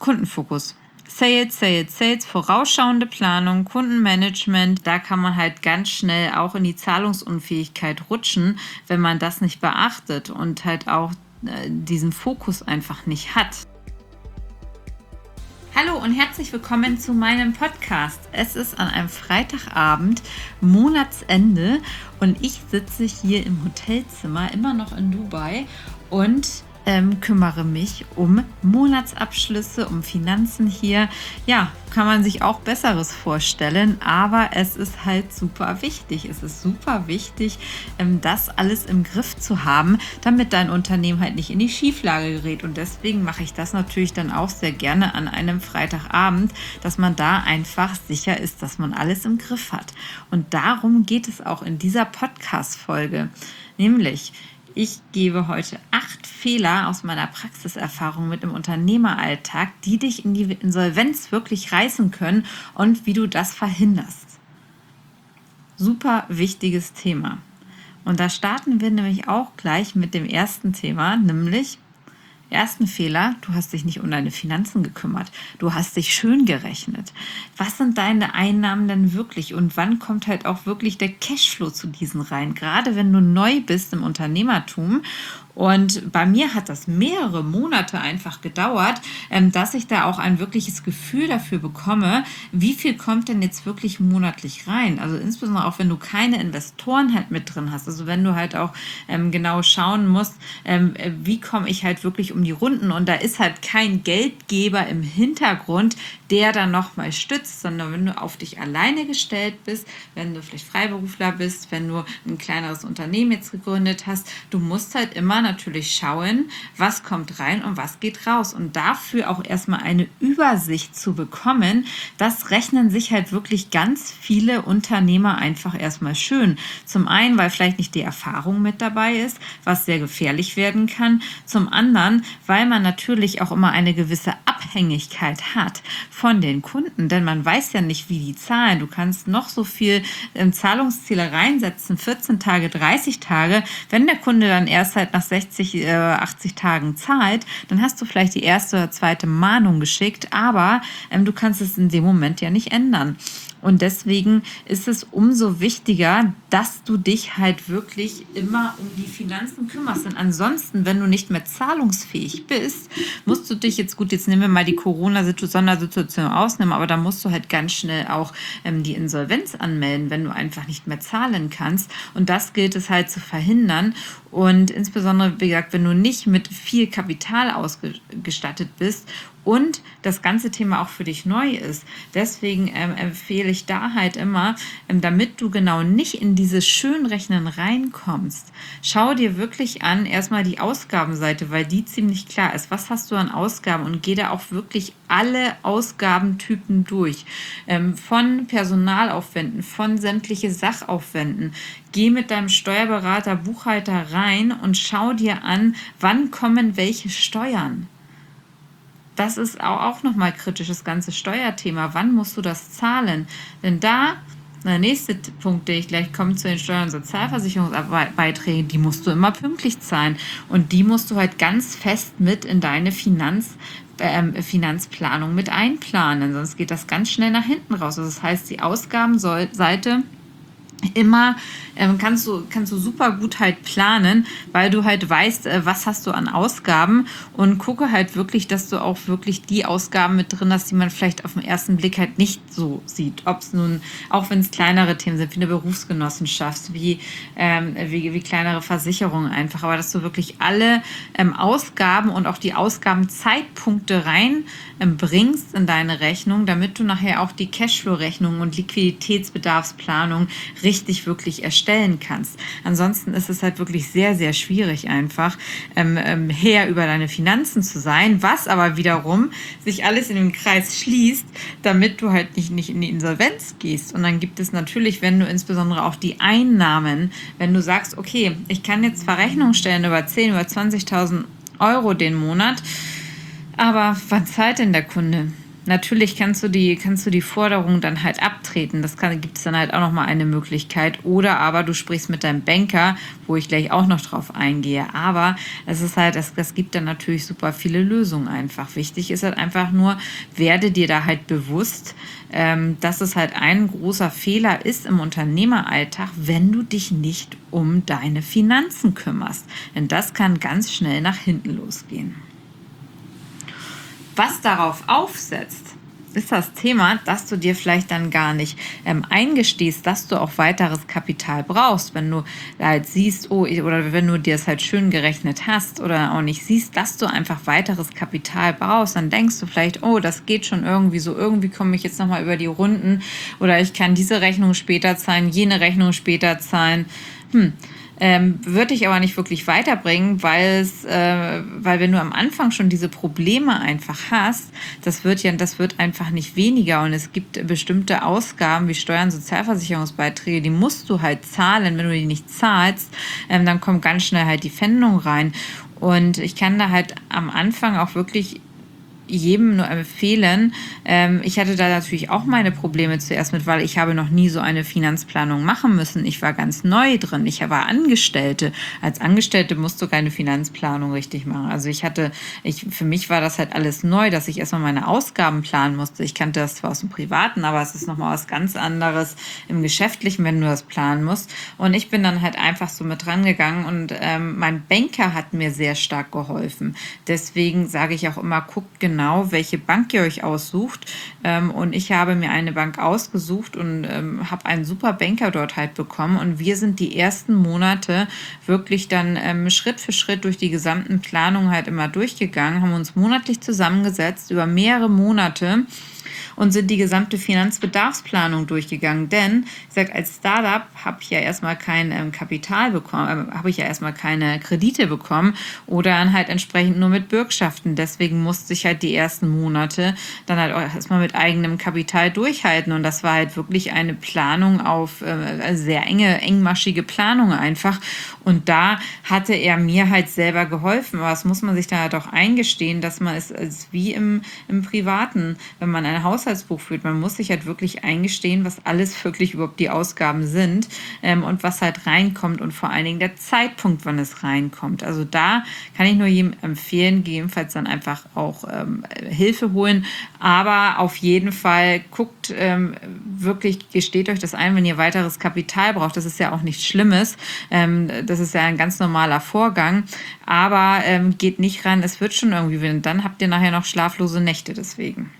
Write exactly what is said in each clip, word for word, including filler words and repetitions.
Kundenfokus. Sales, Sales, Sales, vorausschauende Planung, Kundenmanagement, da kann man halt ganz schnell auch in die Zahlungsunfähigkeit rutschen, wenn man das nicht beachtet und halt auch äh, diesen Fokus einfach nicht hat. Hallo und herzlich willkommen zu meinem Podcast. Es ist an einem Freitagabend, Monatsende, und ich sitze hier im Hotelzimmer, immer noch in Dubai, und Ähm, kümmere mich um Monatsabschlüsse, um Finanzen hier. Ja, kann man sich auch Besseres vorstellen, aber es ist halt super wichtig. Es ist super wichtig, ähm, das alles im Griff zu haben, damit dein Unternehmen halt nicht in die Schieflage gerät. Und deswegen mache ich das natürlich dann auch sehr gerne an einem Freitagabend, dass man da einfach sicher ist, dass man alles im Griff hat. Und darum geht es auch in dieser Podcast-Folge, nämlich ich gebe heute acht Fehler aus meiner Praxiserfahrung mit im Unternehmeralltag, die dich in die Insolvenz wirklich reißen können und wie du das verhinderst. Super wichtiges Thema. Und da starten wir nämlich auch gleich mit dem ersten Thema, nämlich ersten Fehler: Du hast dich nicht um deine Finanzen gekümmert. Du hast dich schön gerechnet. Was sind deine Einnahmen denn wirklich? Und wann kommt halt auch wirklich der Cashflow zu diesen rein? Gerade wenn du neu bist im Unternehmertum. Und bei mir hat das mehrere Monate einfach gedauert, dass ich da auch ein wirkliches Gefühl dafür bekomme, wie viel kommt denn jetzt wirklich monatlich rein. Also insbesondere auch, wenn du keine Investoren halt mit drin hast. Also wenn du halt auch ähm, genau schauen musst, ähm, wie komme ich halt wirklich um die Runden. Und da ist halt kein Geldgeber im Hintergrund, der dann nochmal stützt, sondern wenn du auf dich alleine gestellt bist, wenn du vielleicht Freiberufler bist, wenn du ein kleineres Unternehmen jetzt gegründet hast, du musst halt immer natürlich schauen, was kommt rein und was geht raus. Und dafür auch erstmal eine Übersicht zu bekommen, das rechnen sich halt wirklich ganz viele Unternehmer einfach erstmal schön. Zum einen, weil vielleicht nicht die Erfahrung mit dabei ist, was sehr gefährlich werden kann. Zum anderen, weil man natürlich auch immer eine gewisse Abhängigkeit hat von den Kunden, denn man weiß ja nicht, wie die zahlen. Du kannst noch so viel ähm, Zahlungsziele reinsetzen, vierzehn Tage, dreißig Tage. Wenn der Kunde dann erst halt nach sechzig, äh, achtzig Tagen zahlt, dann hast du vielleicht die erste oder zweite Mahnung geschickt, aber ähm, du kannst es in dem Moment ja nicht ändern. Und deswegen ist es umso wichtiger, dass du dich halt wirklich immer um die Finanzen kümmerst. Denn ansonsten, wenn du nicht mehr zahlungsfähig bist, musst du dich jetzt, gut, jetzt nehmen wir mal die Corona-Sondersituation ausnehmen, aber da musst du halt ganz schnell auch ähm, die Insolvenz anmelden, wenn du einfach nicht mehr zahlen kannst. Und das gilt es halt zu verhindern. Und insbesondere, wie gesagt, wenn du nicht mit viel Kapital ausgestattet bist und das ganze Thema auch für dich neu ist. Deswegen ähm, empfehle ich da halt immer, ähm, damit du genau nicht in dieses Schönrechnen reinkommst, schau dir wirklich an, erstmal die Ausgabenseite, weil die ziemlich klar ist. Was hast du an Ausgaben? Und geh da auch wirklich alle Ausgabentypen durch. Ähm, von Personalaufwänden, von sämtliche Sachaufwänden. Geh mit deinem Steuerberater, Buchhalter rein und schau dir an, wann kommen welche Steuern. Das ist auch nochmal kritisch, das ganze Steuerthema. Wann musst du das zahlen? Denn da, der nächste Punkt, den ich gleich komme, zu den Steuern- und Sozialversicherungsbeiträgen, die musst du immer pünktlich zahlen. Und die musst du halt ganz fest mit in deine Finanz, ähm, Finanzplanung mit einplanen. Sonst geht das ganz schnell nach hinten raus. Also das heißt, die Ausgabenseite immer ähm, kannst du kannst du super gut halt planen, weil du halt weißt, äh, was hast du an Ausgaben, und gucke halt wirklich, dass du auch wirklich die Ausgaben mit drin hast, die man vielleicht auf den ersten Blick halt nicht so sieht. Ob es nun, auch wenn es kleinere Themen sind, wie eine Berufsgenossenschaft, wie, ähm, wie, wie kleinere Versicherungen einfach, aber dass du wirklich alle ähm, Ausgaben und auch die Ausgabenzeitpunkte rein ähm, bringst in deine Rechnung, damit du nachher auch die Cashflow-Rechnung und Liquiditätsbedarfsplanung richtig wirklich erstellen kannst. Ansonsten ist es halt wirklich sehr, sehr schwierig einfach, ähm, ähm, Herr über deine Finanzen zu sein, was aber wiederum sich alles in den Kreis schließt, damit du halt nicht, nicht in die Insolvenz gehst. Und dann gibt es natürlich, wenn du insbesondere auch die Einnahmen, wenn du sagst, okay, ich kann jetzt zwar Rechnung stellen über zehn, über zwanzigtausend Euro den Monat, aber wann zahlt denn der Kunde? natürlich kannst du die, kannst du die Forderung dann halt abtreten. Das gibt es dann halt auch nochmal eine Möglichkeit. Oder aber du sprichst mit deinem Banker, wo ich gleich auch noch drauf eingehe. Aber es ist halt, es, es gibt dann natürlich super viele Lösungen einfach. Wichtig ist halt einfach nur, werde dir da halt bewusst, ähm, dass es halt ein großer Fehler ist im Unternehmeralltag, wenn du dich nicht um deine Finanzen kümmerst. Denn das kann ganz schnell nach hinten losgehen. Was darauf aufsetzt, ist das Thema, dass du dir vielleicht dann gar nicht ähm, eingestehst, dass du auch weiteres Kapital brauchst, wenn du halt siehst, oh, oder wenn du dir es halt schön gerechnet hast oder auch nicht siehst, dass du einfach weiteres Kapital brauchst, dann denkst du vielleicht, oh, das geht schon irgendwie so, irgendwie komme ich jetzt nochmal über die Runden oder ich kann diese Rechnung später zahlen, jene Rechnung später zahlen. Hm. Ähm, würde ich aber nicht wirklich weiterbringen, weil es, äh, weil wenn du am Anfang schon diese Probleme einfach hast, das wird ja, das wird einfach nicht weniger und es gibt bestimmte Ausgaben wie Steuern, Sozialversicherungsbeiträge, die musst du halt zahlen. Wenn du die nicht zahlst, ähm, dann kommt ganz schnell halt die Pfändung rein und ich kann da halt am Anfang auch wirklich jedem nur empfehlen. Ähm, ich hatte da natürlich auch meine Probleme zuerst mit, weil ich habe noch nie so eine Finanzplanung machen müssen. Ich war ganz neu drin. Ich war Angestellte. Als Angestellte musst du keine Finanzplanung richtig machen. Also ich hatte, ich, für mich war das halt alles neu, dass ich erstmal meine Ausgaben planen musste. Ich kannte das zwar aus dem Privaten, aber es ist nochmal was ganz anderes im Geschäftlichen, wenn du das planen musst. Und ich bin dann halt einfach so mit dran gegangen und ähm, mein Banker hat mir sehr stark geholfen. Deswegen sage ich auch immer, guckt genau, Genau, welche Bank ihr euch aussucht. Ähm, und ich habe mir eine Bank ausgesucht und ähm, habe einen super Banker dort halt bekommen. Und wir sind die ersten Monate wirklich dann ähm, Schritt für Schritt durch die gesamten Planungen halt immer durchgegangen, haben uns monatlich zusammengesetzt über mehrere Monate und sind die gesamte Finanzbedarfsplanung durchgegangen. Denn, ich sage, als Startup habe ich ja erstmal kein ähm, Kapital bekommen, äh, habe ich ja erstmal keine Kredite bekommen oder dann halt entsprechend nur mit Bürgschaften. Deswegen musste ich halt die ersten Monate dann halt auch erstmal mit eigenem Kapital durchhalten. Und das war halt wirklich eine Planung auf äh, sehr enge, engmaschige Planung einfach. Und da hatte er mir halt selber geholfen. Aber das muss man sich dann halt auch eingestehen, dass man es ist wie im, im Privaten, wenn man ein Haushaltsbuch führt. Man muss sich halt wirklich eingestehen, was alles wirklich überhaupt die Ausgaben sind ähm, und was halt reinkommt und vor allen Dingen der Zeitpunkt, wann es reinkommt. Also da kann ich nur jedem empfehlen, gegebenenfalls dann einfach auch ähm, Hilfe holen. Aber auf jeden Fall guckt ähm, wirklich, gesteht euch das ein, wenn ihr weiteres Kapital braucht. Das ist ja auch nichts Schlimmes. Ähm, das ist ja ein ganz normaler Vorgang. Aber ähm, geht nicht ran, es wird schon irgendwie, und dann habt ihr nachher noch schlaflose Nächte deswegen.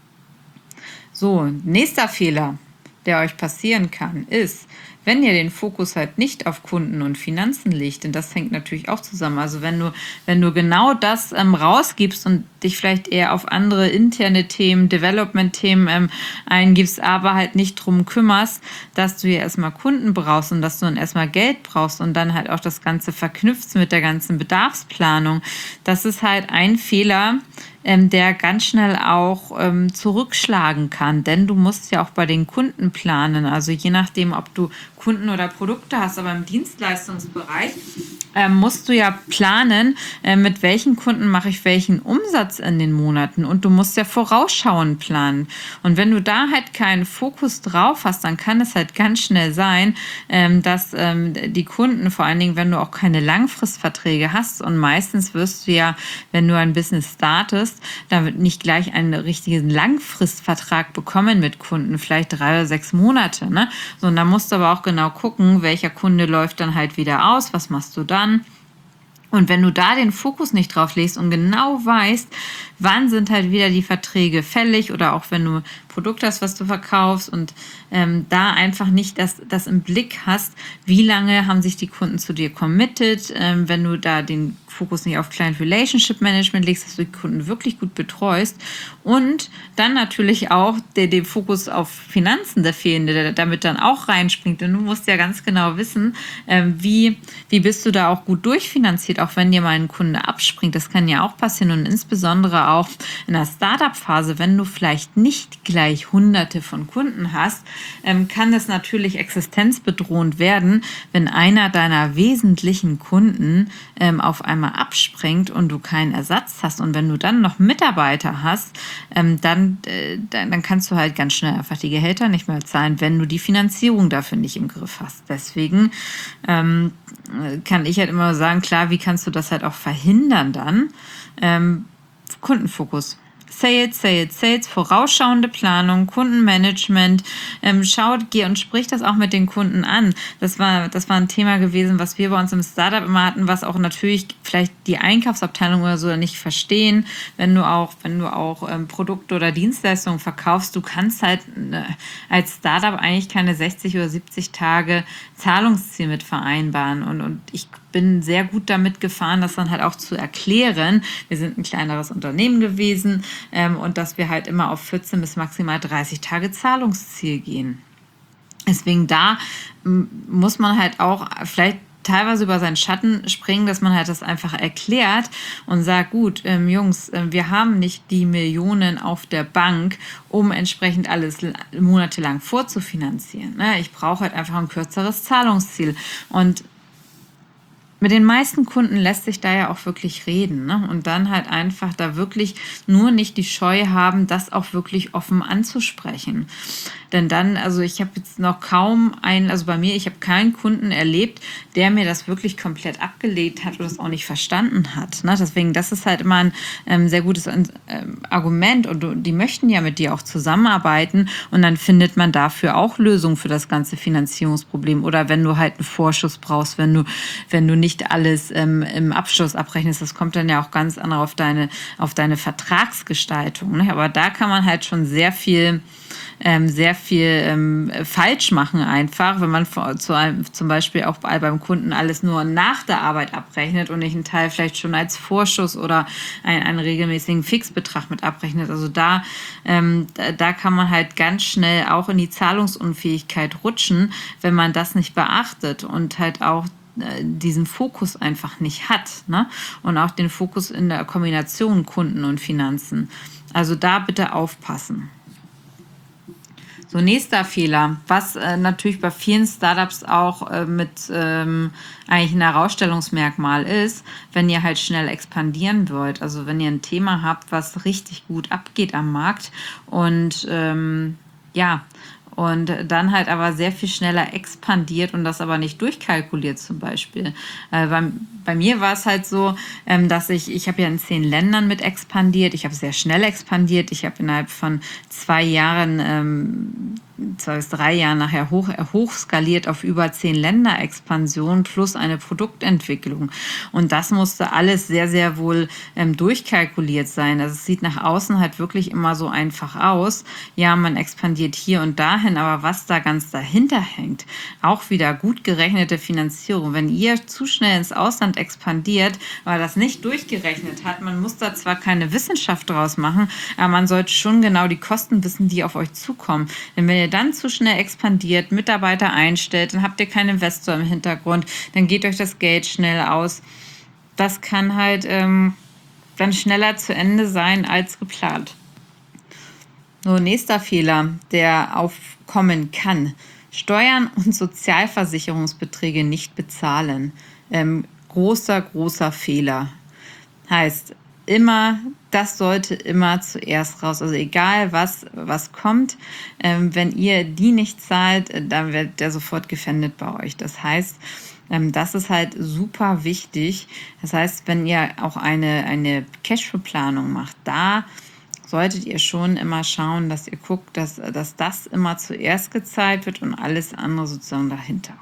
So, nächster Fehler, der euch passieren kann, ist, wenn ihr den Fokus halt nicht auf Kunden und Finanzen legt, denn das hängt natürlich auch zusammen. Also wenn du, wenn du genau das ähm, rausgibst und dich vielleicht eher auf andere interne Themen, Development-Themen ähm, eingibst, aber halt nicht drum kümmerst, dass du ja erstmal Kunden brauchst und dass du dann erstmal Geld brauchst und dann halt auch das Ganze verknüpfst mit der ganzen Bedarfsplanung. Das ist halt ein Fehler, Ähm, der ganz schnell auch ähm, zurückschlagen kann, denn du musst ja auch bei den Kunden planen, also je nachdem, ob du Kunden oder Produkte hast, aber im Dienstleistungsbereich ähm, musst du ja planen, äh, mit welchen Kunden mache ich welchen Umsatz in den Monaten und du musst ja vorausschauend planen und wenn du da halt keinen Fokus drauf hast, dann kann es halt ganz schnell sein, ähm, dass ähm, die Kunden, vor allen Dingen, wenn du auch keine Langfristverträge hast und meistens wirst du ja, wenn du ein Business startest, da wird nicht gleich einen richtigen Langfristvertrag bekommen mit Kunden, vielleicht drei oder sechs Monate, ne? So, und da musst du aber auch genau gucken, welcher Kunde läuft dann halt wieder aus, was machst du dann? Und wenn du da den Fokus nicht drauf legst und genau weißt, wann sind halt wieder die Verträge fällig oder auch wenn du Produkt hast, was du verkaufst und ähm, da einfach nicht das, das im Blick hast, wie lange haben sich die Kunden zu dir committed, ähm, wenn du da den Fokus nicht auf Client Relationship Management legst, dass du die Kunden wirklich gut betreust und dann natürlich auch der, der Fokus auf Finanzen, der fehlende, der damit dann auch reinspringt, denn du musst ja ganz genau wissen, ähm, wie, wie bist du da auch gut durchfinanziert, auch wenn dir mal ein Kunde abspringt, das kann ja auch passieren und insbesondere auch in der Startup-Phase, wenn du vielleicht nicht gleich hunderte von Kunden hast, ähm, kann es natürlich existenzbedrohend werden, wenn einer deiner wesentlichen Kunden ähm, auf einmal abspringt und du keinen Ersatz hast. Und wenn du dann noch Mitarbeiter hast, ähm, dann, äh, dann, dann kannst du halt ganz schnell einfach die Gehälter nicht mehr zahlen, wenn du die Finanzierung dafür nicht im Griff hast. Deswegen ähm, kann ich halt immer sagen, klar, wie kannst du das halt auch verhindern dann? Ähm, Kundenfokus. Sales, Sales, Sales, vorausschauende Planung, Kundenmanagement. Ähm, schaut, geh und sprich das auch mit den Kunden an. Das war, das war ein Thema gewesen, was wir bei uns im Startup immer hatten, was auch natürlich vielleicht die Einkaufsabteilung oder so nicht verstehen. Wenn du auch, wenn du auch ähm, Produkte oder Dienstleistungen verkaufst, du kannst halt äh, als Startup eigentlich keine sechzig oder siebzig Tage Zahlungsziel mit vereinbaren. Und, und ich bin sehr gut damit gefahren, das dann halt auch zu erklären. Wir sind ein kleineres Unternehmen gewesen ähm, und dass wir halt immer auf vierzehn bis maximal dreißig Tage Zahlungsziel gehen. Deswegen da m, muss man halt auch vielleicht teilweise über seinen Schatten springen, dass man halt das einfach erklärt und sagt, gut, ähm, Jungs, äh, wir haben nicht die Millionen auf der Bank, um entsprechend alles monatelang vorzufinanzieren. Ne? Ich brauche halt einfach ein kürzeres Zahlungsziel. Und mit den meisten Kunden lässt sich da ja auch wirklich reden, ne? Und dann halt einfach da wirklich nur nicht die Scheu haben, das auch wirklich offen anzusprechen. Denn dann, also ich habe jetzt noch kaum einen, also bei mir, ich habe keinen Kunden erlebt, der mir das wirklich komplett abgelehnt hat oder das auch nicht verstanden hat. Ne? Deswegen, das ist halt immer ein ähm, sehr gutes ähm, Argument und du, die möchten ja mit dir auch zusammenarbeiten und dann findet man dafür auch Lösungen für das ganze Finanzierungsproblem. Oder wenn du halt einen Vorschuss brauchst, wenn du, wenn du nicht alles ähm, im Abschluss abrechnest, das kommt dann ja auch ganz anders auf deine, auf deine Vertragsgestaltung. Ne? Aber da kann man halt schon sehr viel Ähm, sehr viel ähm, falsch machen einfach, wenn man zu einem, zum Beispiel auch beim Kunden alles nur nach der Arbeit abrechnet und nicht einen Teil vielleicht schon als Vorschuss oder einen, einen regelmäßigen Fixbetrag mit abrechnet. Also da, ähm, da, da kann man halt ganz schnell auch in die Zahlungsunfähigkeit rutschen, wenn man das nicht beachtet und halt auch diesen Fokus einfach nicht hat, ne? Und auch den Fokus in der Kombination Kunden und Finanzen. Also da bitte aufpassen. So, nächster Fehler, was äh, natürlich bei vielen Startups auch äh, mit ähm, eigentlich ein Herausstellungsmerkmal ist, wenn ihr halt schnell expandieren wollt. Also wenn ihr ein Thema habt, was richtig gut abgeht am Markt und ähm, ja, und dann halt aber sehr viel schneller expandiert und das aber nicht durchkalkuliert zum Beispiel. Äh, bei, bei mir war es halt so, ähm, dass ich, ich habe ja in zehn Ländern mit expandiert, ich habe sehr schnell expandiert, ich habe innerhalb von zwei Jahren, ähm, zwei bis drei Jahren nachher hoch, hochskaliert auf über zehn Länder Expansion plus eine Produktentwicklung. Und das musste alles sehr, sehr wohl ähm, durchkalkuliert sein. Also es sieht nach außen halt wirklich immer so einfach aus. Ja, man expandiert hier und dahin, aber was da ganz dahinter hängt, auch wieder gut gerechnete Finanzierung. Wenn ihr zu schnell ins Ausland expandiert, weil das nicht durchgerechnet hat, man muss da zwar keine Wissenschaft draus machen, aber man sollte schon genau die Kosten wissen, die auf euch zukommen. Denn wenn ihr dann zu schnell expandiert, Mitarbeiter einstellt, dann habt ihr keinen Investor im Hintergrund, dann geht euch das Geld schnell aus. Das kann halt ähm, dann schneller zu Ende sein als geplant. So, nächster Fehler, der aufkommen kann. Steuern und Sozialversicherungsbeträge nicht bezahlen. Ähm, großer, großer Fehler. Heißt, immer, das sollte immer zuerst raus. Also egal, was, was kommt, ähm, wenn ihr die nicht zahlt, dann wird der sofort gefändet bei euch. Das heißt, ähm, das ist halt super wichtig. Das heißt, wenn ihr auch eine, eine Cashflow-Planung macht, da solltet ihr schon immer schauen, dass ihr guckt, dass, dass das immer zuerst gezahlt wird und alles andere sozusagen dahinter.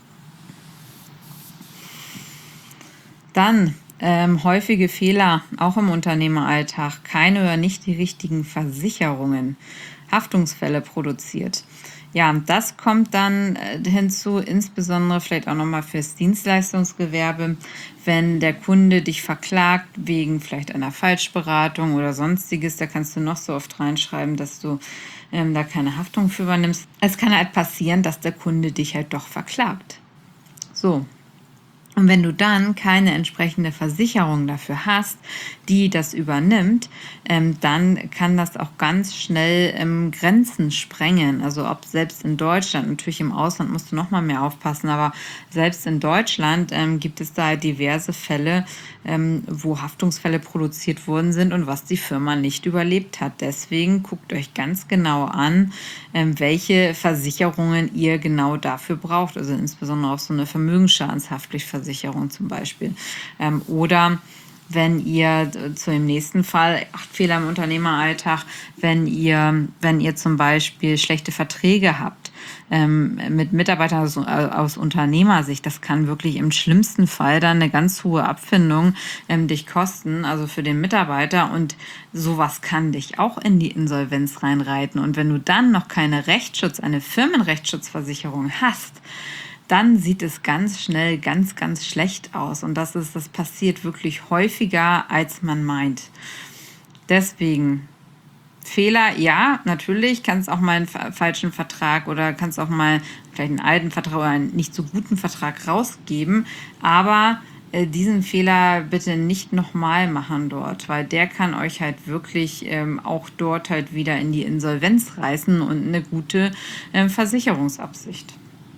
Dann ähm, häufige Fehler, auch im Unternehmeralltag, keine oder nicht die richtigen Versicherungen, Haftungsfälle produziert. Ja, das kommt dann äh, hinzu, insbesondere vielleicht auch nochmal fürs Dienstleistungsgewerbe, wenn der Kunde dich verklagt wegen vielleicht einer Falschberatung oder sonstiges, da kannst du noch so oft reinschreiben, dass du ähm, da keine Haftung für übernimmst. Es kann halt passieren, dass der Kunde dich halt doch verklagt. So. Und wenn du dann keine entsprechende Versicherung dafür hast, die das übernimmt, ähm, dann kann das auch ganz schnell ähm, Grenzen sprengen. Also ob selbst in Deutschland, natürlich im Ausland musst du noch mal mehr aufpassen, aber selbst in Deutschland ähm, gibt es da diverse Fälle, ähm, wo Haftungsfälle produziert worden sind und was die Firma nicht überlebt hat. Deswegen guckt euch ganz genau an, ähm, welche Versicherungen ihr genau dafür braucht. Also insbesondere auch so eine Vermögensschadenshaftpflichtversicherung zum Beispiel. Ähm, oder wenn ihr zu dem nächsten Fall, acht Fehler im Unternehmeralltag, wenn ihr, wenn ihr zum Beispiel schlechte Verträge habt ähm, mit Mitarbeitern aus, aus Unternehmersicht, das kann wirklich im schlimmsten Fall dann eine ganz hohe Abfindung ähm, dich kosten, also für den Mitarbeiter, und sowas kann dich auch in die Insolvenz reinreiten. Und wenn du dann noch keine Rechtsschutz, eine Firmenrechtsschutzversicherung hast, dann sieht es ganz schnell ganz, ganz schlecht aus. Und das ist, das passiert wirklich häufiger, als man meint. Deswegen, Fehler, ja, natürlich, kannst auch mal einen falschen Vertrag oder kannst auch mal vielleicht einen alten Vertrag oder einen nicht so guten Vertrag rausgeben, aber äh, diesen Fehler bitte nicht nochmal machen dort, weil der kann euch halt wirklich ähm, auch dort halt wieder in die Insolvenz reißen und eine gute äh, Versicherungsabsicht.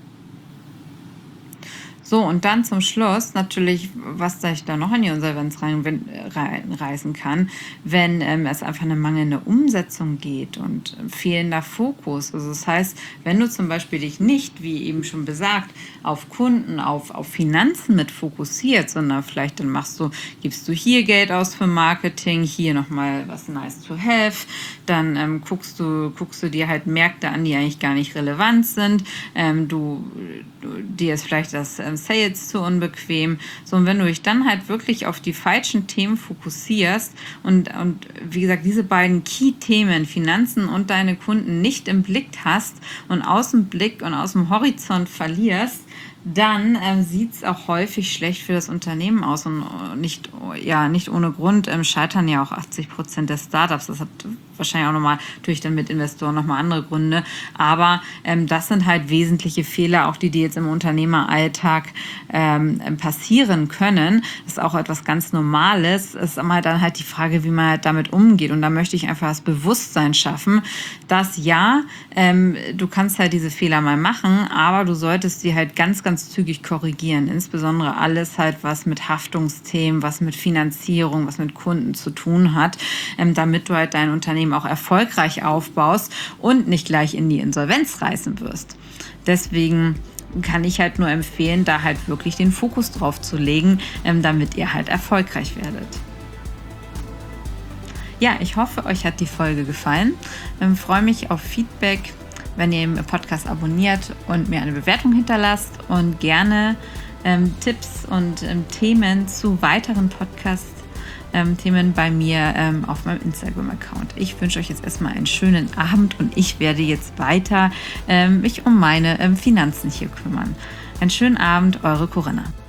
So, und dann zum Schluss natürlich, was ich da noch in die Insolvenz rein, reinreißen kann, wenn ähm, es einfach eine mangelnde Umsetzung geht und äh, fehlender Fokus. Also das heißt, wenn du zum Beispiel dich nicht, wie eben schon besagt, auf Kunden, auf, auf Finanzen mit fokussiert, sondern vielleicht dann machst du, gibst du hier Geld aus für Marketing, hier nochmal was nice to have, dann ähm, guckst du, guckst du dir halt Märkte an, die eigentlich gar nicht relevant sind. Ähm, du, du, dir ist vielleicht das ähm, Sales zu unbequem. So, und wenn du dich dann halt wirklich auf die falschen Themen fokussierst und, und wie gesagt, diese beiden Key-Themen, Finanzen und deine Kunden, nicht im Blick hast und aus dem Blick und aus dem Horizont verlierst, dann ähm, sieht es auch häufig schlecht für das Unternehmen aus. Und nicht, ja, nicht ohne Grund ähm, scheitern ja auch achtzig Prozent der Startups. Das hat wahrscheinlich auch nochmal, natürlich dann mit Investoren nochmal andere Gründe. Aber ähm, das sind halt wesentliche Fehler, auch die, die jetzt im Unternehmeralltag ähm, passieren können. Das ist auch etwas ganz Normales. Es ist immer dann halt die Frage, wie man halt damit umgeht. Und da möchte ich einfach das Bewusstsein schaffen, dass ja, ähm, du kannst halt diese Fehler mal machen, aber du solltest sie halt ganz, ganz zügig korrigieren. Insbesondere alles halt, was mit Haftungsthemen, was mit Finanzierung, was mit Kunden zu tun hat, ähm, damit du halt dein Unternehmen auch erfolgreich aufbaust und nicht gleich in die Insolvenz reißen wirst. Deswegen kann ich halt nur empfehlen, da halt wirklich den Fokus drauf zu legen, ähm, damit ihr halt erfolgreich werdet. Ja, ich hoffe, euch hat die Folge gefallen. Ähm, freue mich auf Feedback, wenn ihr den Podcast abonniert und mir eine Bewertung hinterlasst und gerne ähm, Tipps und ähm, Themen zu weiteren Podcast Ähm, Themen bei mir ähm, auf meinem Instagram-Account. Ich wünsche euch jetzt erstmal einen schönen Abend und ich werde jetzt weiter ähm, mich um meine ähm, Finanzen hier kümmern. Einen schönen Abend, eure Corinna.